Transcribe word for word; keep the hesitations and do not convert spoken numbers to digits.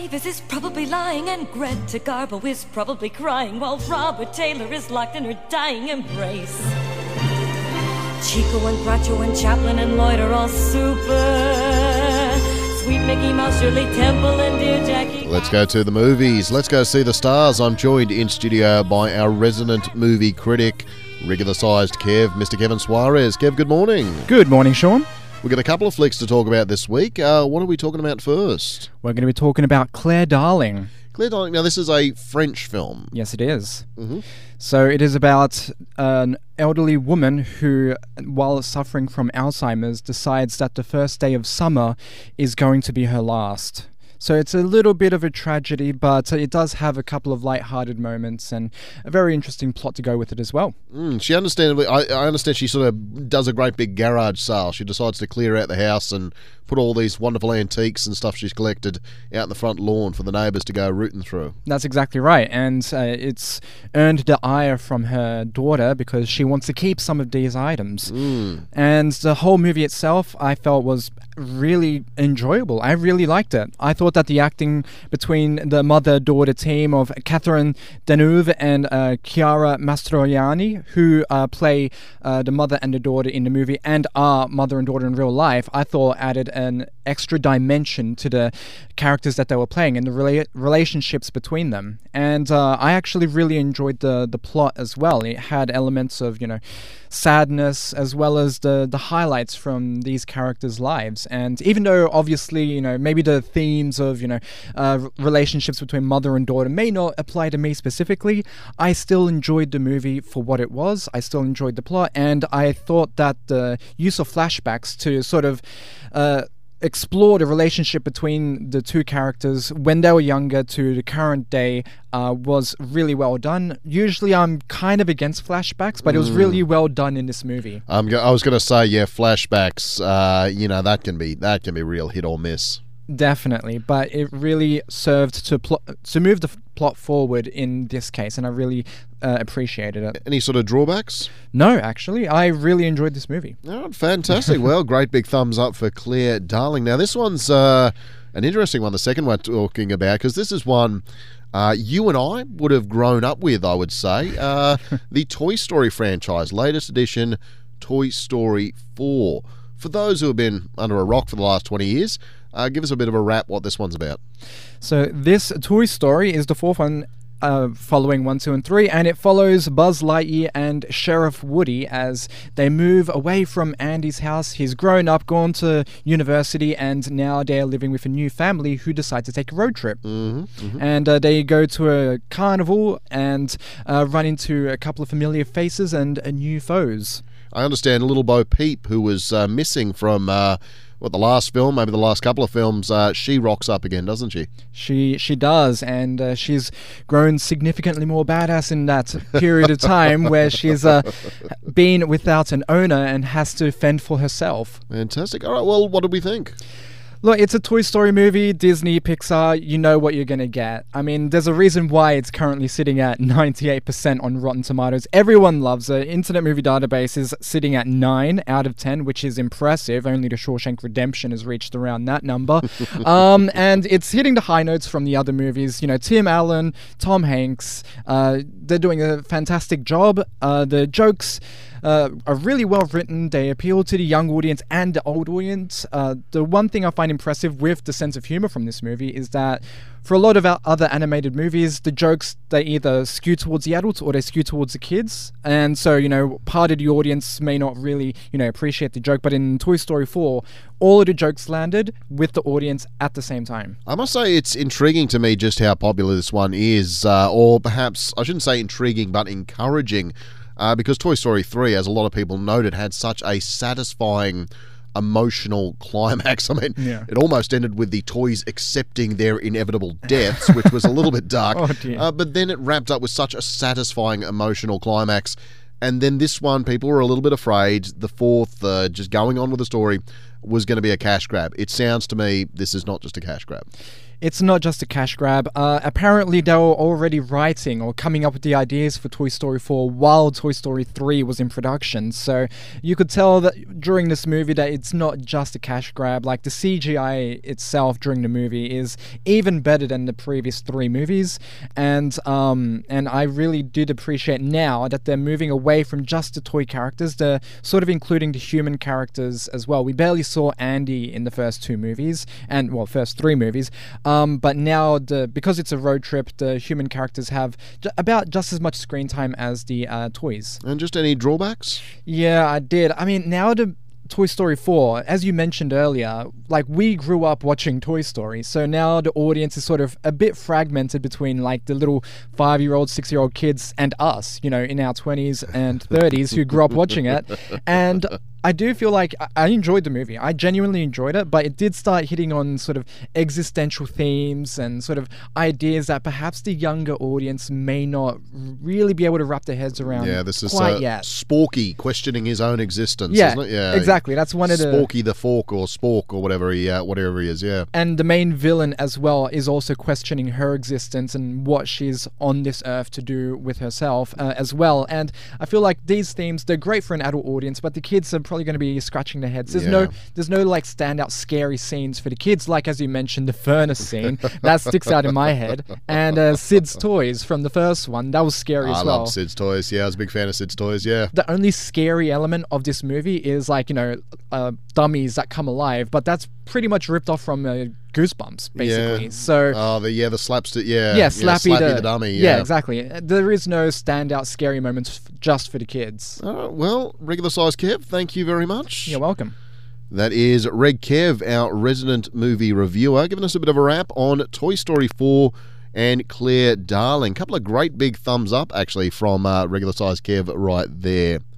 Davis is probably lying, and Greta Garbo is probably crying, while Robert Taylor is locked in her dying embrace. Chico and Groucho and Chaplin and Lloyd are all super. Sweet Mickey Mouse, Shirley Temple, and dear Jackie. Let's go to the movies. Let's go see the stars. I'm joined in studio by our resident movie critic, regular-sized Kev, Mister Kevin Suarez. Kev, good morning. Good morning, Sean. We've got a couple of flicks to talk about this week. Uh, what are we talking about first? We're going to be talking about Claire Darling. Claire Darling. Now, this is a French film. Yes, it is. Mm-hmm. So it is about an elderly woman who, while suffering from Alzheimer's, decides that the first day of summer is going to be her last. So it's a little bit of a tragedy, but it does have a couple of light-hearted moments and a very interesting plot to go with it as well. Mm, she understandably, I, I understand she sort of does a great big garage sale. She decides to clear out the house and put all these wonderful antiques and stuff she's collected out in the front lawn for the neighbours to go rooting through. That's exactly right, and uh, it's earned the ire from her daughter because she wants to keep some of these items. Mm. And the whole movie itself, I felt, was really enjoyable. I really liked it. I thought that the acting between the mother-daughter team of Catherine Deneuve and uh, Chiara Mastroianni, who uh, play uh, the mother and the daughter in the movie and are mother and daughter in real life, I thought added an extra dimension to the characters that they were playing and the rela- relationships between them. And uh, I actually really enjoyed the the plot as well. It had elements of, you know, sadness as well as the the highlights from these characters' lives. And even though obviously, you know, maybe the themes of, you know, uh, relationships between mother and daughter may not apply to me specifically, I still enjoyed the movie for what it was. I still enjoyed the plot, and I thought that the use of flashbacks to sort of uh, explore the relationship between the two characters when they were younger to the current day uh, was really well done. Usually I'm kind of against flashbacks, but it was really well done in this movie. Um, I was going to say, yeah, flashbacks, uh, you know, that can be that can be real hit or miss. Definitely, but it really served to pl- to move the f- plot forward in this case, and I really uh, appreciated it. Any sort of drawbacks? No, actually, I really enjoyed this movie. Oh, fantastic. Well, great big thumbs up for Claire Darling. Now, this one's uh, an interesting one, the second one we're talking about, because this is one uh, you and I would have grown up with, I would say. Uh, the Toy Story franchise, latest edition, Toy Story four. For those who have been under a rock for the last twenty years, Uh, give us a bit of a wrap what this one's about. So this Toy Story is the fourth one uh, following one, two, and three, and it follows Buzz Lightyear and Sheriff Woody as they move away from Andy's house. He's grown up, gone to university, and now they're living with a new family who decide to take a road trip. Mm-hmm, mm-hmm. And uh, they go to a carnival and uh, run into a couple of familiar faces and uh, new foes. I understand Little Bo Peep, who was uh, missing from... Uh, What, the last film, maybe the last couple of films, uh, she rocks up again, doesn't she? She she does, and uh, she's grown significantly more badass in that period of time where she's uh, been without an owner and has to fend for herself. Fantastic. All right, well, what did we think? Look, it's a Toy Story movie, Disney, Pixar, you know what you're going to get. I mean, there's a reason why it's currently sitting at ninety-eight percent on Rotten Tomatoes. Everyone loves it. Internet Movie Database is sitting at nine out of ten, which is impressive. Only The Shawshank Redemption has reached around that number. um, and it's hitting the high notes from the other movies. You know, Tim Allen, Tom Hanks, uh, they're doing a fantastic job. Uh, the jokes... Uh, are really well written. They appeal to the young audience and the old audience. Uh, the one thing I find impressive with the sense of humor from this movie is that for a lot of our other animated movies, the jokes, they either skew towards the adults or they skew towards the kids. And so, you know, part of the audience may not really, you know, appreciate the joke. But in Toy Story four, all of the jokes landed with the audience at the same time. I must say it's intriguing to me just how popular this one is, uh, or perhaps, I shouldn't say intriguing, but encouraging. Uh, because Toy Story three, as a lot of people noted, had such a satisfying emotional climax. I mean, yeah. It almost ended with the toys accepting their inevitable deaths, which was a little bit dark. Oh, dear. Uh, but then it wrapped up with such a satisfying emotional climax. And then this one, people were a little bit afraid. The fourth, uh, just going on with the story, was going to be a cash grab. It sounds to me this is not just a cash grab. It's not just a cash grab. Uh, apparently, they were already writing or coming up with the ideas for Toy Story four while Toy Story three was in production. So you could tell that during this movie that it's not just a cash grab. Like, the C G I itself during the movie is even better than the previous three movies. And um, and I really did appreciate now that they're moving away from just the toy characters. They're sort of including the human characters as well. We barely saw Andy in the first two movies, and well, first three movies. Um, but now, the because it's a road trip, the human characters have j- about just as much screen time as the uh, toys. And just any drawbacks? Yeah, I did. I mean, now the Toy Story four, as you mentioned earlier, like, we grew up watching Toy Story, so now the audience is sort of a bit fragmented between, like, the little five-year-old, six-year-old kids and us, you know, in our twenties and thirties who grew up watching it. And I do feel like I enjoyed the movie. I genuinely enjoyed it, but it did start hitting on sort of existential themes and sort of ideas that perhaps the younger audience may not really be able to wrap their heads around. Yeah, this is quite uh, yet. Sporky questioning his own existence, Yeah, isn't it? Yeah, exactly. That's one of the... Sporky the Fork or Spork or whatever he, uh, whatever he is, yeah. And the main villain as well is also questioning her existence and what she's on this earth to do with herself uh, as well. And I feel like these themes, they're great for an adult audience, but the kids are probably going to be scratching their heads. There's Yeah. no there's no like standout scary scenes for the kids, like, as you mentioned, the furnace scene. That sticks out in my head. And uh, Sid's toys from the first one, that was scary I as well. love Sid's toys, yeah. I was a big fan of Sid's toys, yeah. The only scary element of this movie is, like, you know, uh, dummies that come alive, but that's pretty much ripped off from uh, Goosebumps, basically. Yeah. So Oh, the yeah, the slapstick, yeah. yeah, Slappy, Slappy the, the dummy, yeah. yeah. exactly. There is no standout scary moments f- just for the kids. All right, well, regular size Kev, thank you very much. You're welcome. That is Reg Kev, our resident movie reviewer, giving us a bit of a wrap on Toy Story four and Claire Darling. Couple of great big thumbs up, actually, from uh, regular size Kev right there.